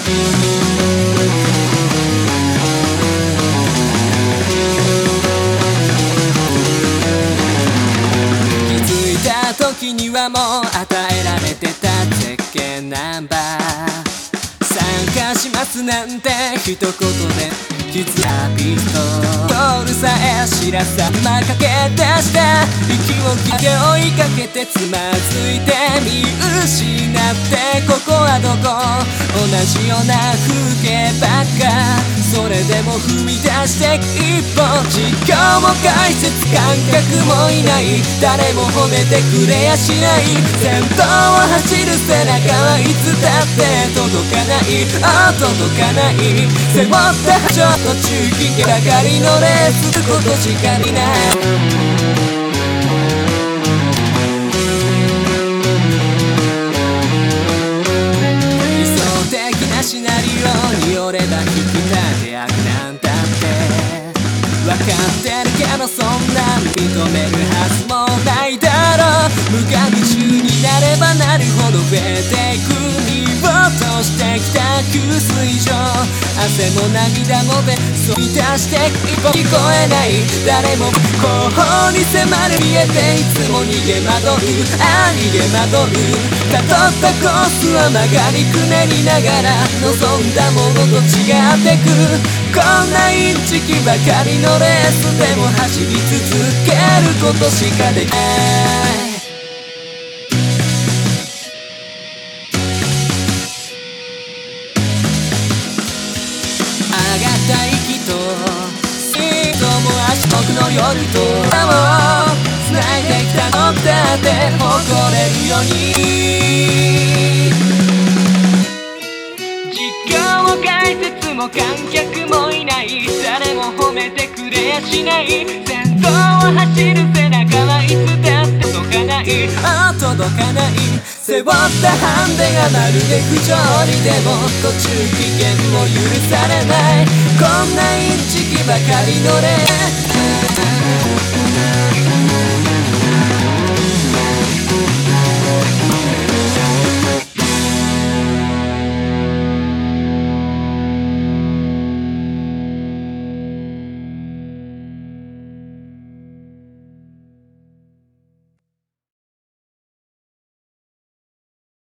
気づいた時にはもう与えられてた絶景ナンバー、参加しますなんて一言で気づいたビート、夜さえ知らさまかけ出した息を切って追いかけてつまずいて見失ってここはどこ、同じような風景ばっか、それでも踏み出して一歩、実況も解説感覚もいない、誰も褒めてくれやしない、先頭を走る背中はいつだって届かない、届かない、背負ったちょっと中期ばかりのレースことしか見ない。シナリオによれば引き立て役なんだって分かってるけどそんな認めるはずもないだろう、無我夢中になればなるほど増えていく、見落としてきた給水所、汗も涙もべそい出して一歩聞こえない、誰も後方に迫る見えていつも逃げ惑う、逃げ惑う、たどったコースは曲がりくねりながら望んだものと違ってく、こんなインチキばかりのレースでも走り続けることしかできない。上がった息とストも足元の夜とを繋いできたのだって誇れるように、実況も解説も観客もいない、誰も褒めてくれやしない、先頭を走る背中はいつだって届かない、届かない、背負ったハンデがまるで不条理でも途中危険も許されない、こんなインチキばかりのレース